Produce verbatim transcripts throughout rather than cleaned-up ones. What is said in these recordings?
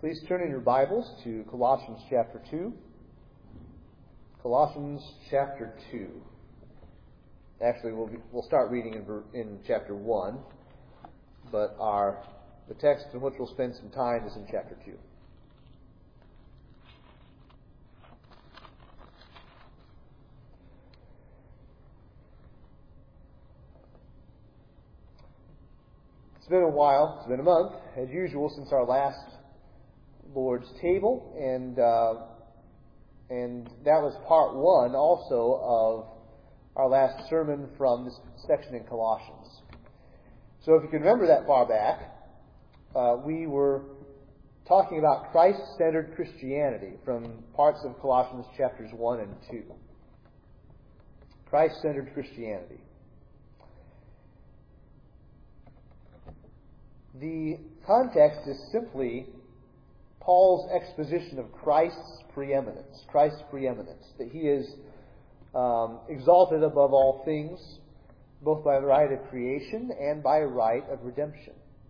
Please turn in your Bibles to Colossians chapter two. Colossians chapter two. Actually, we'll be, we'll start reading in, in chapter one, but our the text in which we'll spend some time is in chapter two. It's been a while. It's been a month, as usual, since our last Lord's table, and uh, and that was part one also of our last sermon from this section in Colossians. So if you can remember that far back, uh, we were talking about Christ-centered Christianity from parts of Colossians chapters one and two. Christ-centered Christianity. The context is simply Paul's exposition of Christ's preeminence, Christ's preeminence, that he is um, exalted above all things, both by right of creation and by right of redemption.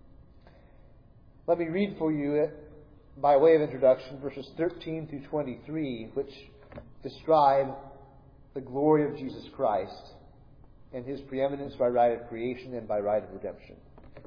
Let me read for you, by way of introduction, verses thirteen through twenty-three, which describe the glory of Jesus Christ and his preeminence by right of creation and by right of redemption,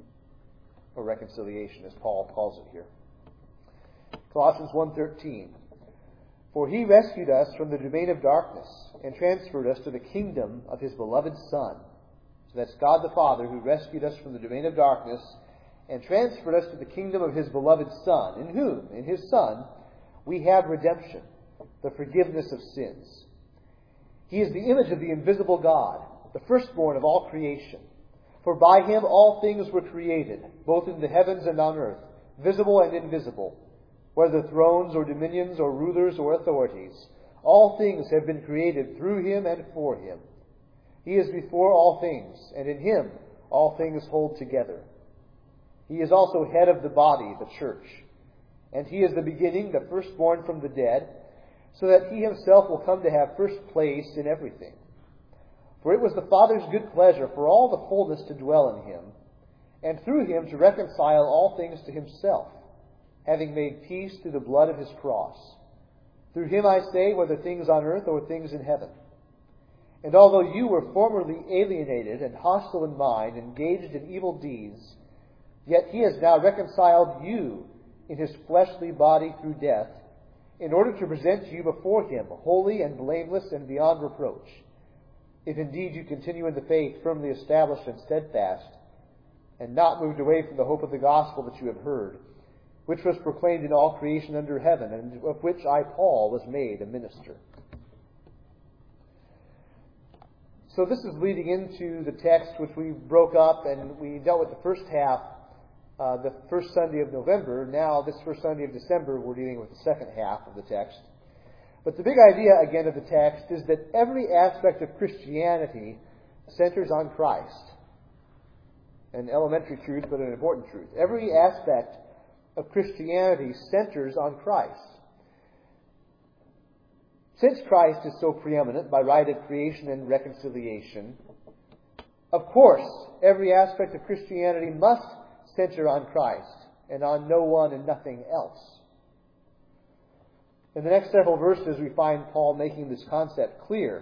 or reconciliation, as Paul calls it here. Colossians one thirteen. For he rescued us from the domain of darkness and transferred us to the kingdom of his beloved Son. So that's God the Father who rescued us from the domain of darkness and transferred us to the kingdom of his beloved Son, in whom, in his Son, we have redemption, the forgiveness of sins. He is the image of the invisible God, the firstborn of all creation. For by him all things were created, both in the heavens and on earth, visible and invisible, whether thrones or dominions or rulers or authorities. All things have been created through him and for him. He is before all things, and in him all things hold together. He is also head of the body, the church. And he is the beginning, the firstborn from the dead, so that he himself will come to have first place in everything. For it was the Father's good pleasure for all the fullness to dwell in him, and through him to reconcile all things to himself, having made peace through the blood of his cross. Through him, I say, whether things on earth or things in heaven. And although you were formerly alienated and hostile in mind, engaged in evil deeds, yet he has now reconciled you in his fleshly body through death, in order to present you before him holy and blameless and beyond reproach, if indeed you continue in the faith firmly established and steadfast, and not moved away from the hope of the gospel that you have heard, which was proclaimed in all creation under heaven, and of which I, Paul, was made a minister. So this is leading into the text which we broke up, and we dealt with the first half, uh, the first Sunday of November. Now, this first Sunday of December, we're dealing with the second half of the text. But the big idea, again, of the text is that every aspect of Christianity centers on Christ. An elementary truth, but an important truth. Every aspect of Christianity centers on Christ. Since Christ is so preeminent by right of creation and reconciliation, of course, every aspect of Christianity must center on Christ and on no one and nothing else. In the next several verses, we find Paul making this concept clear.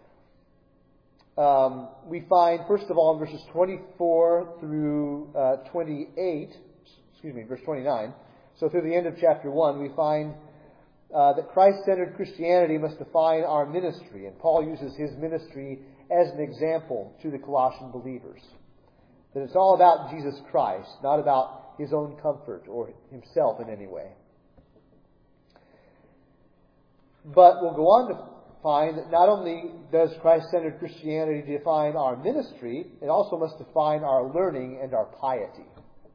Um, we find, first of all, in verses twenty-four through uh, twenty-eight, excuse me, verse twenty-nine, so through the end of chapter one, we find uh, that Christ-centered Christianity must define our ministry, and Paul uses his ministry as an example to the Colossian believers. That it's all about Jesus Christ, not about his own comfort or himself in any way. But we'll go on to find that not only does Christ-centered Christianity define our ministry, it also must define our learning and our piety.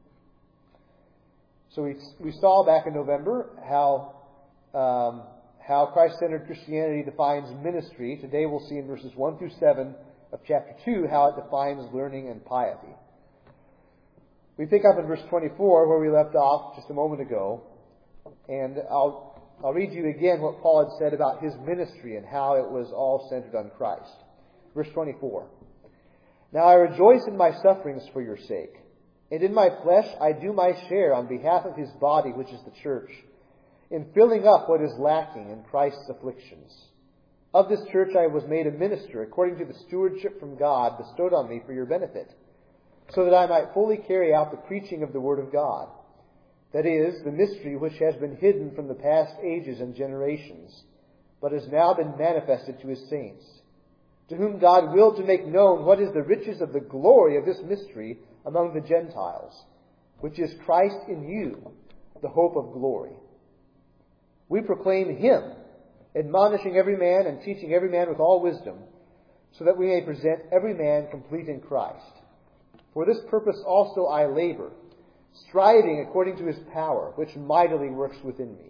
So we we saw back in November how um, how Christ-centered Christianity defines ministry. Today we'll see in verses one through seven of chapter two how it defines learning and piety. We pick up in verse twenty-four where we left off just a moment ago, and I'll I'll read you again what Paul had said about his ministry and how it was all centered on Christ. Verse twenty-four. Now I rejoice in my sufferings for your sake, And in my flesh I do my share on behalf of his body, which is the church, in filling up what is lacking in Christ's afflictions. Of this church I was made a minister according to the stewardship from God bestowed on me for your benefit, so that I might fully carry out the preaching of the word of God. That is, the mystery which has been hidden from the past ages and generations, but has now been manifested to his saints, to whom God willed to make known what is the riches of the glory of this mystery among the Gentiles, which is Christ in you, the hope of glory. We proclaim him, admonishing every man and teaching every man with all wisdom, so that we may present every man complete in Christ. For this purpose also I labor, striving according to his power, which mightily works within me.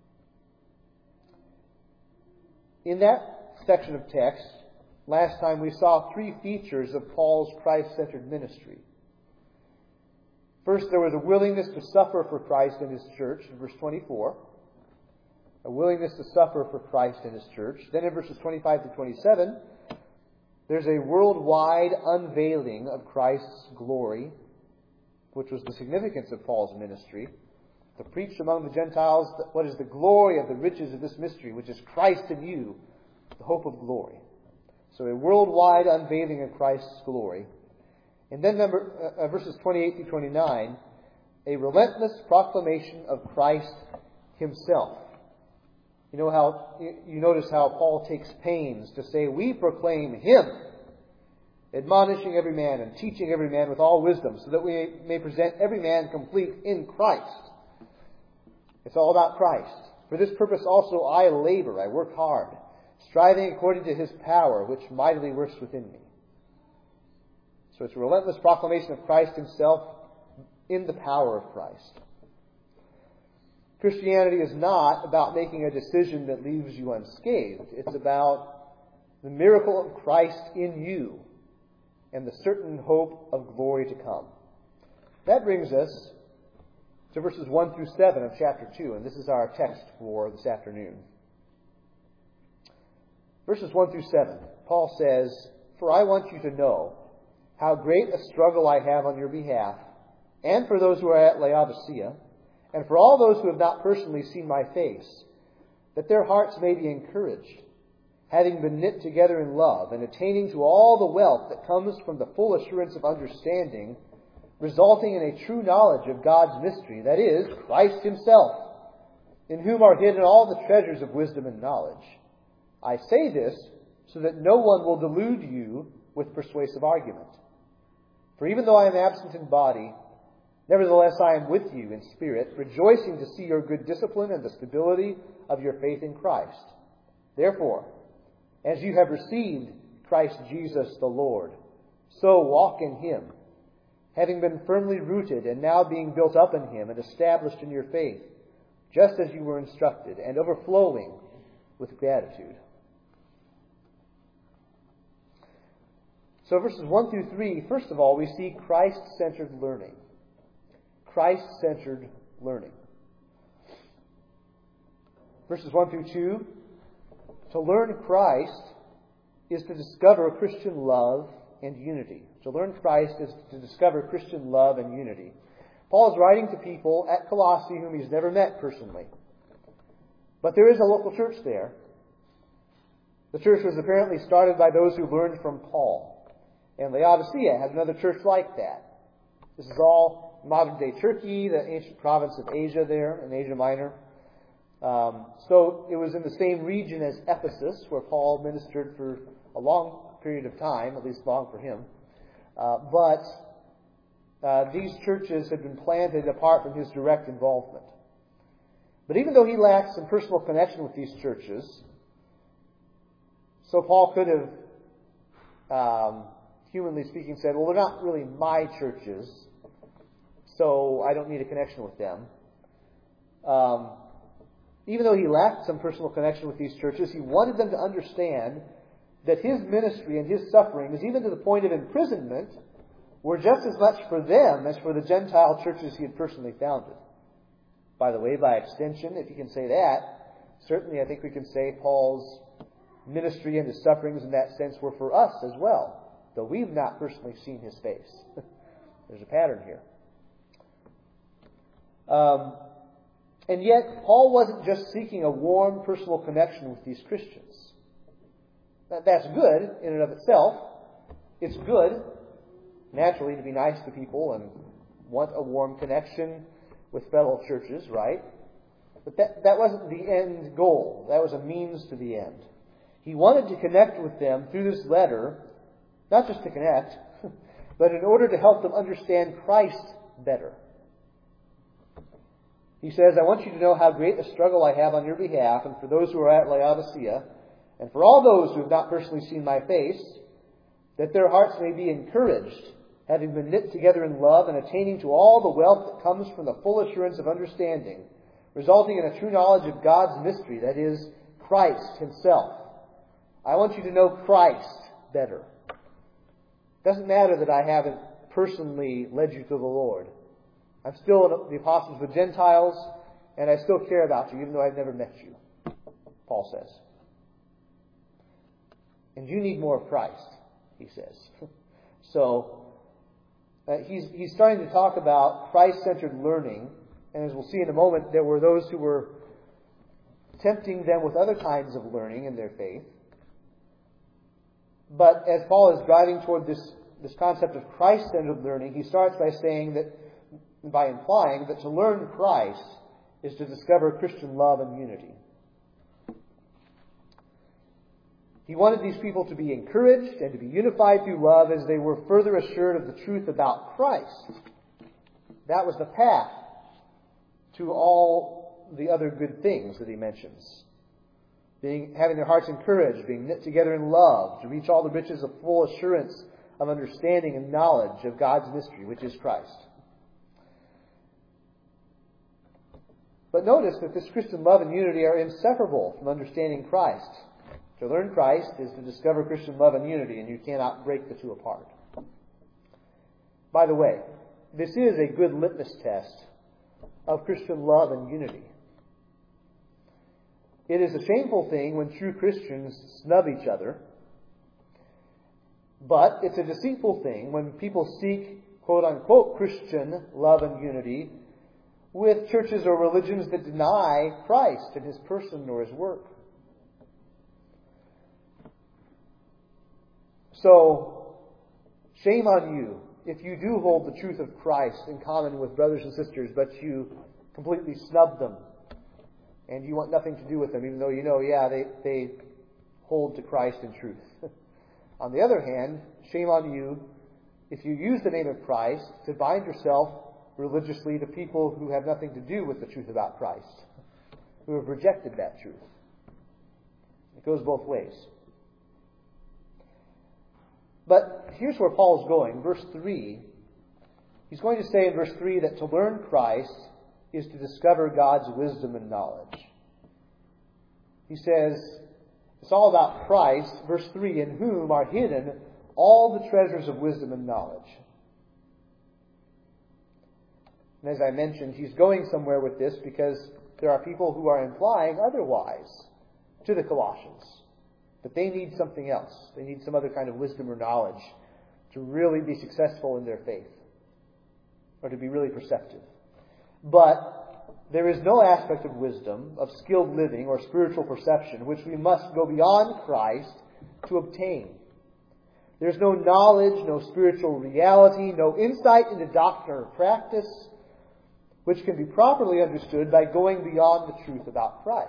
In that section of text, last time we saw three features of Paul's Christ-centered ministry. First, there was a willingness to suffer for Christ and his church, in verse twenty-four. A willingness to suffer for Christ and his church. Then in verses twenty-five to twenty-seven, there's a worldwide unveiling of Christ's glory, which was the significance of Paul's ministry, to preach among the Gentiles what is the glory of the riches of this mystery, which is Christ in you, the hope of glory. So a worldwide unveiling of Christ's glory. And then number, uh, verses twenty-eight to twenty-nine, a relentless proclamation of Christ himself. You know how, you notice how Paul takes pains to say, we proclaim him, admonishing every man and teaching every man with all wisdom, so that we may present every man complete in Christ. It's all about Christ. For this purpose also I labor, I work hard, striving according to his power, which mightily works within me. So it's a relentless proclamation of Christ himself in the power of Christ. Christianity is not about making a decision that leaves you unscathed. It's about the miracle of Christ in you and the certain hope of glory to come. That brings us to verses one through seven of chapter two, and this is our text for this afternoon. Verses one through seven, Paul says, For I want you to know how great a struggle I have on your behalf, and for those who are at Laodicea, and for all those who have not personally seen my face, that their hearts may be encouraged, having been knit together in love, and attaining to all the wealth that comes from the full assurance of understanding, resulting in a true knowledge of God's mystery, that is, Christ himself, in whom are hidden all the treasures of wisdom and knowledge. I say this so that no one will delude you with persuasive argument. For even though I am absent in body, nevertheless I am with you in spirit, rejoicing to see your good discipline and the stability of your faith in Christ. Therefore, as you have received Christ Jesus the Lord, so walk in him, having been firmly rooted and now being built up in him and established in your faith, just as you were instructed, and overflowing with gratitude. So verses one through three, first of all, we see Christ-centered learning. Christ-centered learning. Verses one through two, to learn Christ is to discover Christian love and unity. To learn Christ is to discover Christian love and unity. Paul is writing to people at Colossae whom he's never met personally. But there is a local church there. The church was apparently started by those who learned from Paul. And Laodicea has another church like that. This is all modern-day Turkey, the ancient province of Asia there, in Asia Minor. Um, so it was in the same region as Ephesus, where Paul ministered for a long period of time, at least long for him. Uh, but uh, these churches had been planted apart from his direct involvement. But even though he lacked some personal connection with these churches, so Paul could have, um, humanly speaking, said, well, they're not really my churches, so I don't need a connection with them. Um, even though he lacked some personal connection with these churches, he wanted them to understand that his ministry and his sufferings, even to the point of imprisonment, were just as much for them as for the Gentile churches he had personally founded. By the way, by extension, if you can say that, certainly I think we can say Paul's ministry and his sufferings in that sense were for us as well, though we've not personally seen his face. There's a pattern here. Um, and yet, Paul wasn't just seeking a warm personal connection with these Christians. That, that's good in and of itself. It's good, naturally, to be nice to people and want a warm connection with fellow churches, right? But that, that wasn't the end goal. That was a means to the end. He wanted to connect with them through this letter, not just to connect, but in order to help them understand Christ better. He says, I want you to know how great a struggle I have on your behalf, and for those who are at Laodicea, and for all those who have not personally seen my face, that their hearts may be encouraged, having been knit together in love and attaining to all the wealth that comes from the full assurance of understanding, resulting in a true knowledge of God's mystery, that is, Christ Himself. I want you to know Christ better. It doesn't matter that I haven't personally led you to the Lord. I'm still the apostle of the Gentiles, and I still care about you, even though I've never met you, Paul says. And you need more of Christ, he says. So, uh, he's, he's starting to talk about Christ-centered learning, and as we'll see in a moment, there were those who were tempting them with other kinds of learning in their faith. But as Paul is driving toward this, this concept of Christ-centered learning, he starts by saying that, by implying that to learn Christ is to discover Christian love and unity. He wanted these people to be encouraged and to be unified through love as they were further assured of the truth about Christ. That was the path to all the other good things that he mentions. Being, having their hearts encouraged, being knit together in love, to reach all the riches of full assurance of understanding and knowledge of God's mystery, which is Christ. But notice that this Christian love and unity are inseparable from understanding Christ. To learn Christ is to discover Christian love and unity, and you cannot break the two apart. By the way, this is a good litmus test of Christian love and unity. It is a shameful thing when true Christians snub each other, but it's a deceitful thing when people seek, quote-unquote, Christian love and unity with churches or religions that deny Christ and His person or His work. So, shame on you if you do hold the truth of Christ in common with brothers and sisters, but you completely snub them and you want nothing to do with them, even though you know, yeah, they, they hold to Christ in truth. On the other hand, shame on you if you use the name of Christ to bind yourself religiously to people who have nothing to do with the truth about Christ, who have rejected that truth. It goes both ways. But here's where Paul's going. Verse three, he's going to say in verse three that to learn Christ is to discover God's wisdom and knowledge. He says, it's all about Christ, verse three, in whom are hidden all the treasures of wisdom and knowledge. And as I mentioned, he's going somewhere with this because there are people who are implying otherwise to the Colossians. That they need something else. They need some other kind of wisdom or knowledge to really be successful in their faith. Or to be really perceptive. But there is no aspect of wisdom, of skilled living or spiritual perception, which we must go beyond Christ to obtain. There's no knowledge, no spiritual reality, no insight into doctrine or practice, which can be properly understood by going beyond the truth about Christ.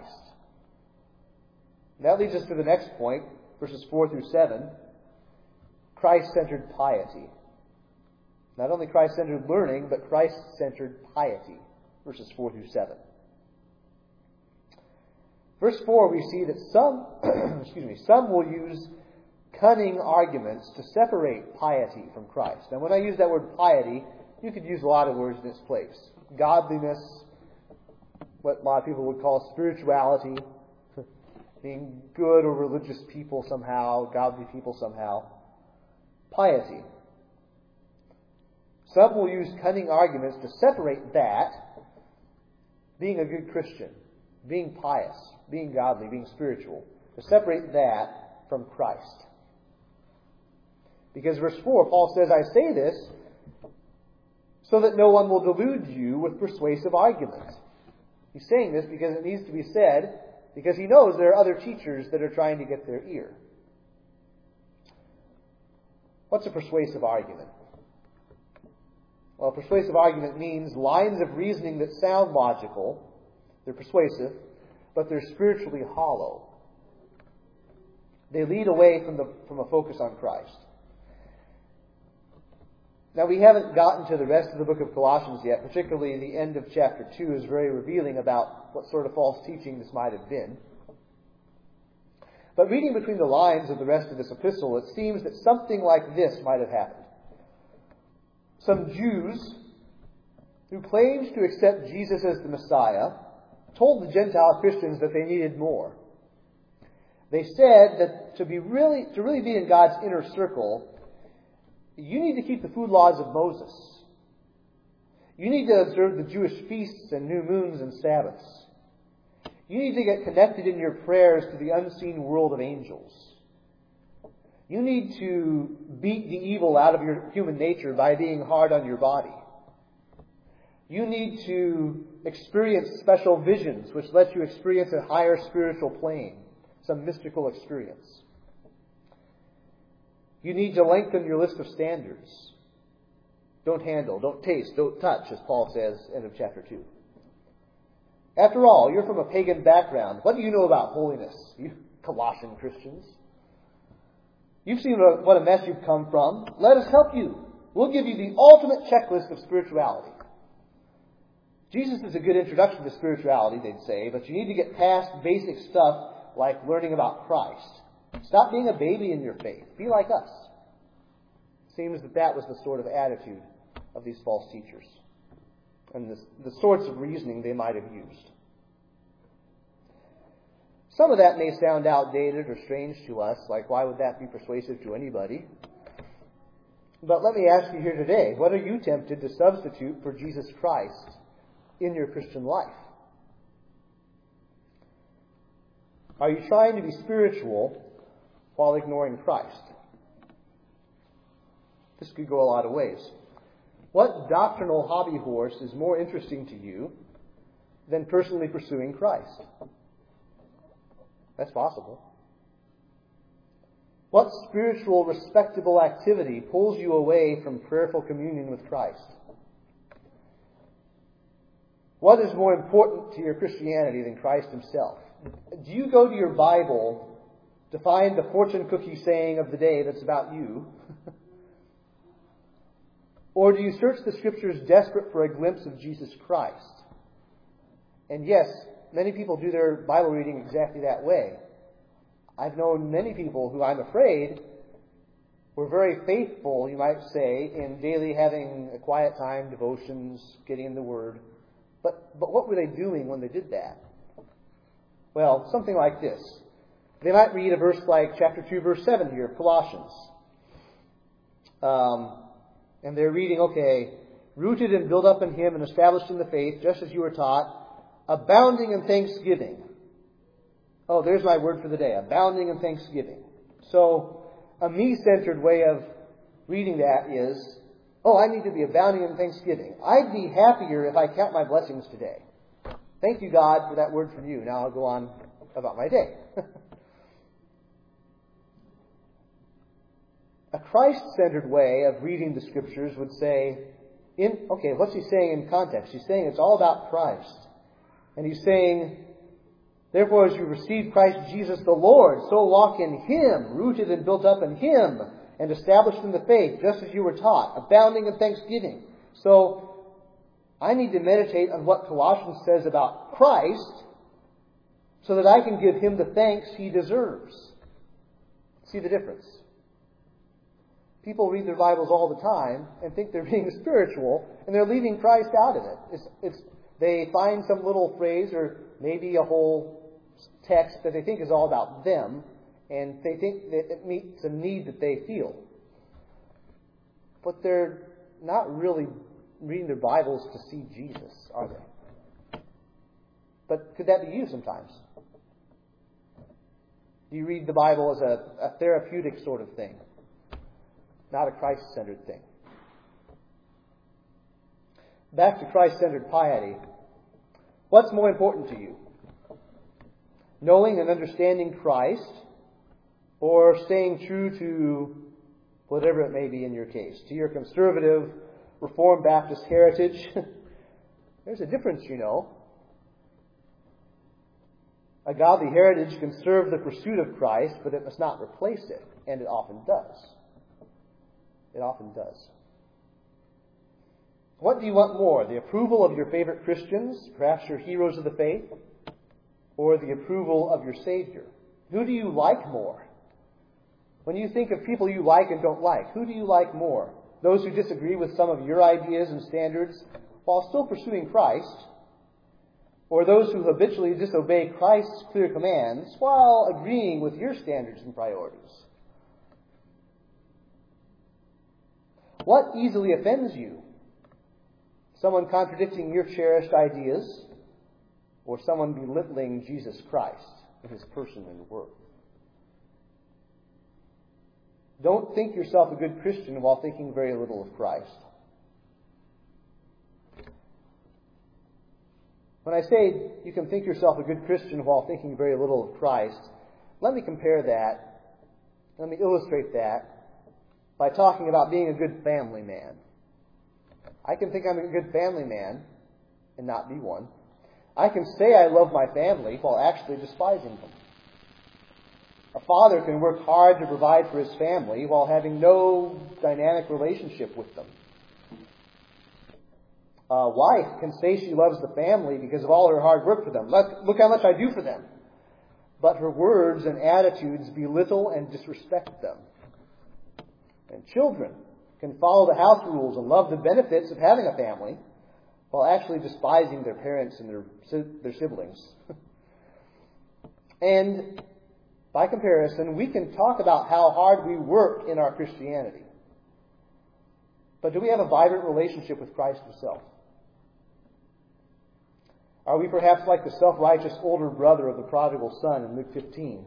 That leads us to the next point, verses four through seven, Christ-centered piety. Not only Christ-centered learning, but Christ-centered piety, verses four through seven. Verse four, we see that some, excuse me, some will use cunning arguments to separate piety from Christ. Now, when I use that word piety, you could use a lot of words in its place. Godliness, what a lot of people would call spirituality, being good or religious people somehow, godly people somehow. Piety. Some will use cunning arguments to separate that, being a good Christian, being pious, being godly, being spiritual, to separate that from Christ. Because verse four, Paul says, I say this so that no one will delude you with persuasive argument. He's saying this because it needs to be said, because he knows there are other teachers that are trying to get their ear. What's a persuasive argument? Well, a persuasive argument means lines of reasoning that sound logical, they're persuasive, but they're spiritually hollow. They lead away from the from a focus on Christ. Now, we haven't gotten to the rest of the book of Colossians yet, particularly the end of chapter two is very revealing about what sort of false teaching this might have been. But reading between the lines of the rest of this epistle, it seems that something like this might have happened. Some Jews who claimed to accept Jesus as the Messiah told the Gentile Christians that they needed more. They said that to be really to really be in God's inner circle, you need to keep the food laws of Moses. You need to observe the Jewish feasts and new moons and Sabbaths. You need to get connected in your prayers to the unseen world of angels. You need to beat the evil out of your human nature by being hard on your body. You need to experience special visions, which let you experience a higher spiritual plane, some mystical experience. You need to lengthen your list of standards. Don't handle, don't taste, don't touch, as Paul says, end of chapter two. After all, you're from a pagan background. What do you know about holiness, you Colossian Christians? You've seen what a mess you've come from. Let us help you. We'll give you the ultimate checklist of spirituality. Jesus is a good introduction to spirituality, they'd say, but you need to get past basic stuff like learning about Christ. Stop being a baby in your faith. Be like us. Seems that that was the sort of attitude of these false teachers and the, the sorts of reasoning they might have used. Some of that may sound outdated or strange to us, like why would that be persuasive to anybody? But let me ask you here today, what are you tempted to substitute for Jesus Christ in your Christian life? Are you trying to be spiritual while ignoring Christ? This could go a lot of ways. What doctrinal hobby horse is more interesting to you than personally pursuing Christ? That's possible. What spiritual, respectable activity pulls you away from prayerful communion with Christ? What is more important to your Christianity than Christ himself? Do you go to your Bible to find the fortune cookie saying of the day that's about you? Or do you search the Scriptures desperate for a glimpse of Jesus Christ? And yes, many people do their Bible reading exactly that way. I've known many people who, I'm afraid, were very faithful, you might say, in daily having a quiet time, devotions, getting in the Word. But, but what were they doing when they did that? Well, something like this. They might read a verse like chapter two, verse seven here of Colossians. Um, and they're reading, okay, rooted and built up in Him and established in the faith, just as you were taught, abounding in thanksgiving. Oh, there's my word for the day, abounding in thanksgiving. So, a me-centered way of reading that is, oh, I need to be abounding in thanksgiving. I'd be happier if I count my blessings today. Thank you, God, for that word from you. Now I'll go on about my day. A Christ-centered way of reading the Scriptures would say, in, okay, what's he saying in context? He's saying it's all about Christ. And he's saying, therefore, as you receive Christ Jesus the Lord, so walk in Him, rooted and built up in Him, and established in the faith, just as you were taught, abounding in thanksgiving. So, I need to meditate on what Colossians says about Christ, so that I can give Him the thanks He deserves. See the difference? People read their Bibles all the time and think they're being spiritual, and they're leaving Christ out of it. It's, it's, they find some little phrase or maybe a whole text that they think is all about them, and they think that it meets a need that they feel. But they're not really reading their Bibles to see Jesus, are they? But could that be you sometimes? Do you read the Bible as a, a therapeutic sort of thing, not a Christ-centered thing? back to Christ-centered piety, what's more important to you? Knowing and understanding Christ, or staying true to whatever it may be in your case, to your conservative Reformed Baptist heritage? There's a difference, you know. A godly heritage can serve the pursuit of Christ, but it must not replace it, and it often does. It often does. What do you want more? The approval of your favorite Christians, perhaps your heroes of the faith, or the approval of your Savior? Who do you like more? When you think of people you like and don't like, who do you like more? Those who disagree with some of your ideas and standards while still pursuing Christ, or those who habitually disobey Christ's clear commands while agreeing with your standards and priorities? What easily offends you? Someone contradicting your cherished ideas, or someone belittling Jesus Christ in His person and work? Don't think yourself a good Christian while thinking very little of Christ. When I say you can think yourself a good Christian while thinking very little of Christ, let me compare that, let me illustrate that by talking about being a good family man. I can think I'm a good family man and not be one. I can say I love my family while actually despising them. A father can work hard to provide for his family while having no dynamic relationship with them. A wife can say she loves the family because of all her hard work for them. Look, look how much I do for them. But her words and attitudes belittle and disrespect them. And children can follow the house rules and love the benefits of having a family while actually despising their parents and their, their siblings. And by comparison, we can talk about how hard we work in our Christianity. But do we have a vibrant relationship with Christ Himself? Are we perhaps like the self-righteous older brother of the prodigal son in Luke fifteen?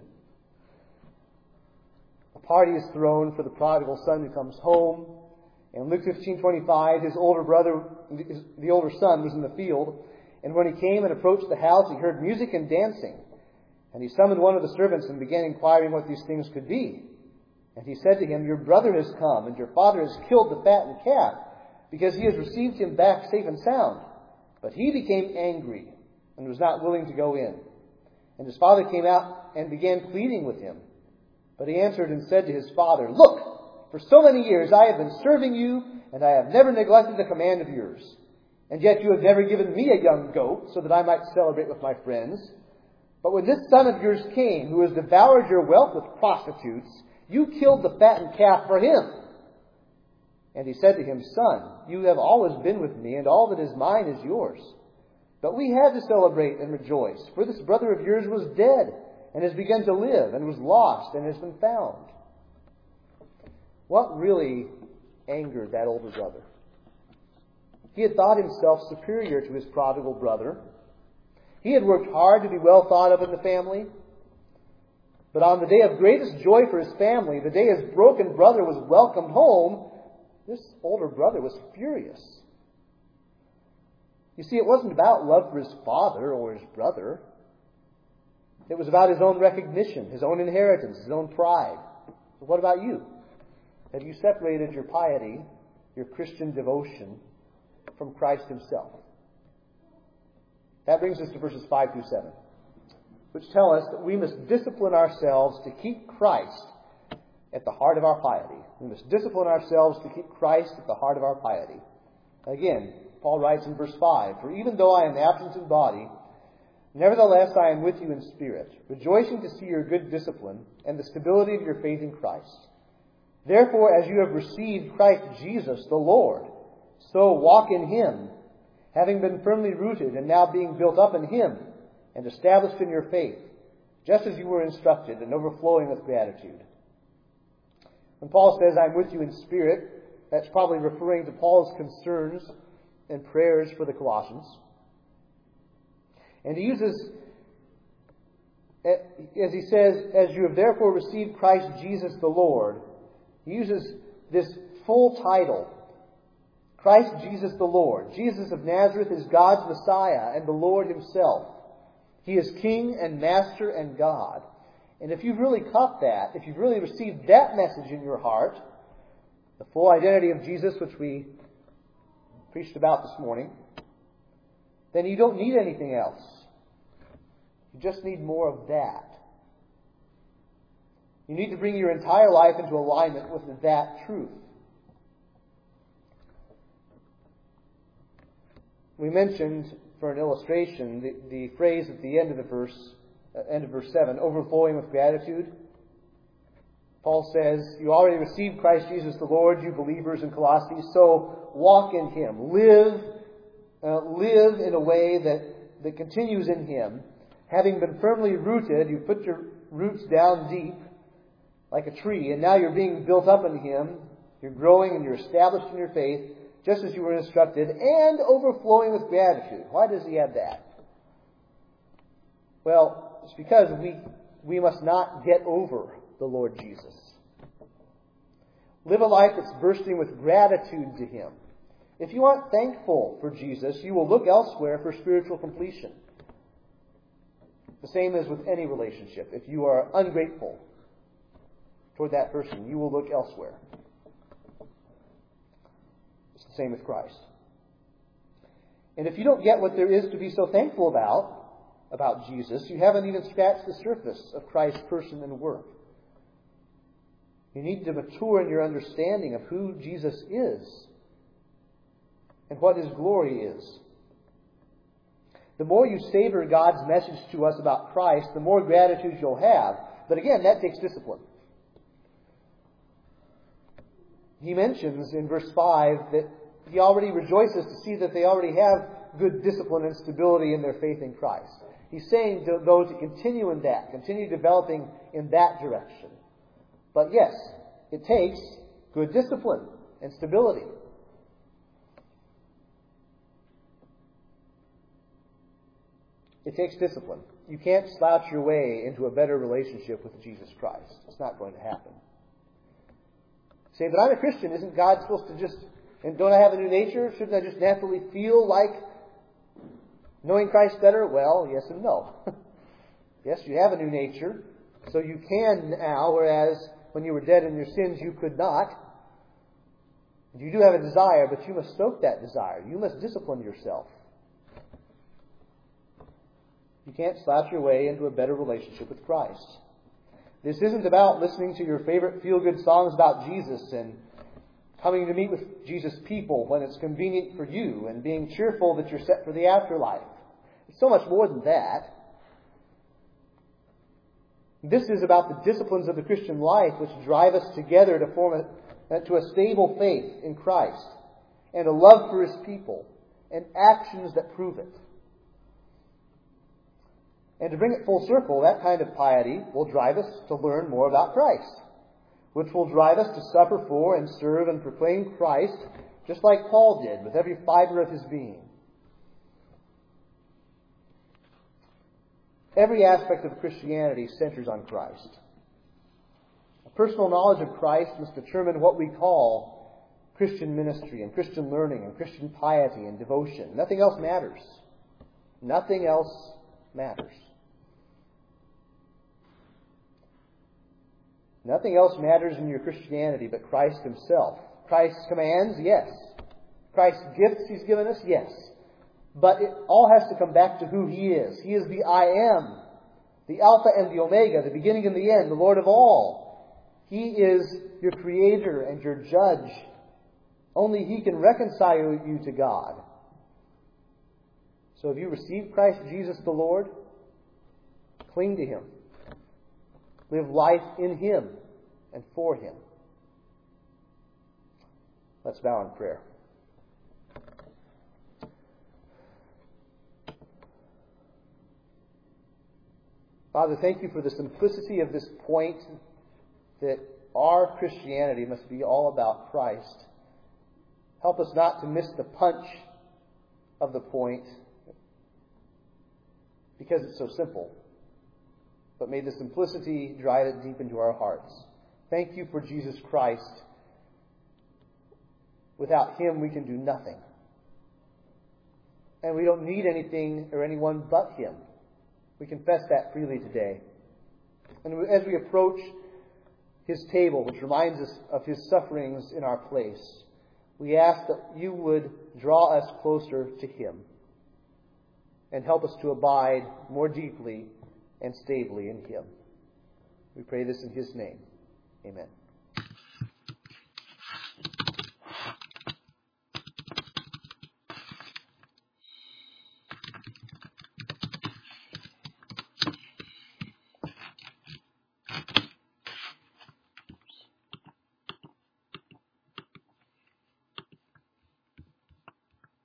A party is thrown for the prodigal son who comes home. In Luke fifteen twenty-five, his older brother, the older son, was in the field. And when he came and approached the house, he heard music and dancing. And he summoned one of the servants and began inquiring what these things could be. And he said to him, "Your brother has come, and your father has killed the fattened calf, because he has received him back safe and sound." But he became angry and was not willing to go in. And his father came out and began pleading with him. But he answered and said to his father, "Look, for so many years I have been serving you, and I have never neglected a command of yours. And yet you have never given me a young goat so that I might celebrate with my friends. But when this son of yours came, who has devoured your wealth with prostitutes, you killed the fattened calf for him." And he said to him, "Son, you have always been with me, and all that is mine is yours. But we had to celebrate and rejoice, for this brother of yours was dead, and has begun to live, and was lost, and has been found." What really angered that older brother? He had thought himself superior to his prodigal brother. He had worked hard to be well thought of in the family. But on the day of greatest joy for his family, the day his broken brother was welcomed home, this older brother was furious. You see, it wasn't about love for his father or his brother. It was about his own recognition, his own inheritance, his own pride. So what about you? Have you separated your piety, your Christian devotion, from Christ Himself? That brings us to verses five through seven, which tell us that we must discipline ourselves to keep Christ at the heart of our piety. We must discipline ourselves to keep Christ at the heart of our piety. Again, Paul writes in verse five, "For even though I am absent in body, nevertheless I am with you in spirit, rejoicing to see your good discipline and the stability of your faith in Christ. Therefore, as you have received Christ Jesus the Lord, so walk in Him, having been firmly rooted and now being built up in Him and established in your faith, just as you were instructed, and overflowing with gratitude." When Paul says, "I'm with you in spirit," that's probably referring to Paul's concerns and prayers for the Colossians. And he uses, as he says, "As you have therefore received Christ Jesus the Lord," he uses this full title, Christ Jesus the Lord. Jesus of Nazareth is God's Messiah and the Lord Himself. He is King and Master and God. And if you've really caught that, if you've really received that message in your heart, the full identity of Jesus, which we preached about this morning, then you don't need anything else. You just need more of that. You need to bring your entire life into alignment with that truth. We mentioned, for an illustration, the, the phrase at the end of the verse, uh, end of verse seven, overflowing with gratitude. Paul says, you already received Christ Jesus the Lord, you believers in Colossae, so walk in Him. Live, uh, live in a way that, that continues in Him. Having been firmly rooted, you put your roots down deep like a tree, and now you're being built up in Him. You're growing and you're established in your faith, just as you were instructed, and overflowing with gratitude. Why does he add that? Well, it's because we, we must not get over the Lord Jesus. Live a life that's bursting with gratitude to Him. If you aren't thankful for Jesus, you will look elsewhere for spiritual completion. The same as with any relationship. If you are ungrateful toward that person, you will look elsewhere. It's the same with Christ. And if you don't get what there is to be so thankful about, about Jesus, you haven't even scratched the surface of Christ's person and work. You need to mature in your understanding of who Jesus is and what His glory is. The more you savor God's message to us about Christ, the more gratitude you'll have. But again, that takes discipline. He mentions in verse five that he already rejoices to see that they already have good discipline and stability in their faith in Christ. He's saying to those to continue in that, continue developing in that direction. But yes, it takes good discipline and stability. It takes discipline. You can't slouch your way into a better relationship with Jesus Christ. It's not going to happen. Say, but I'm a Christian. Isn't God supposed to just, and don't I have a new nature? Shouldn't I just naturally feel like knowing Christ better? Well, yes and no. Yes, you have a new nature, so you can now, whereas when you were dead in your sins, you could not. You do have a desire, but you must stoke that desire. You must discipline yourself. You can't slouch your way into a better relationship with Christ. This isn't about listening to your favorite feel-good songs about Jesus and coming to meet with Jesus' people when it's convenient for you and being cheerful that you're set for the afterlife. It's so much more than that. This is about the disciplines of the Christian life which drive us together to form a, to a stable faith in Christ and a love for His people and actions that prove it. And to bring it full circle, that kind of piety will drive us to learn more about Christ, which will drive us to suffer for and serve and proclaim Christ, just like Paul did, with every fiber of his being. Every aspect of Christianity centers on Christ. A personal knowledge of Christ must determine what we call Christian ministry and Christian learning and Christian piety and devotion. Nothing else matters. Nothing else matters. Nothing else matters in your Christianity but Christ Himself. Christ's commands, yes. Christ's gifts He's given us, yes. But it all has to come back to who He is. He is the I Am, the Alpha and the Omega, the beginning and the end, the Lord of all. He is your Creator and your Judge. Only He can reconcile you to God. So if you receive Christ Jesus the Lord, cling to Him. Live life in Him and for Him. Let's bow in prayer. Father, thank You for the simplicity of this point that our Christianity must be all about Christ. Help us not to miss the punch of the point because it's so simple. But may the simplicity drive it deep into our hearts. Thank You for Jesus Christ, Without Him, we can do nothing. And we don't need anything or anyone but Him. We confess that freely today. And as we approach His table, which reminds us of His sufferings in our place, we ask that You would draw us closer to Him and help us to abide more deeply and stably in Him. We pray this in His name. Amen.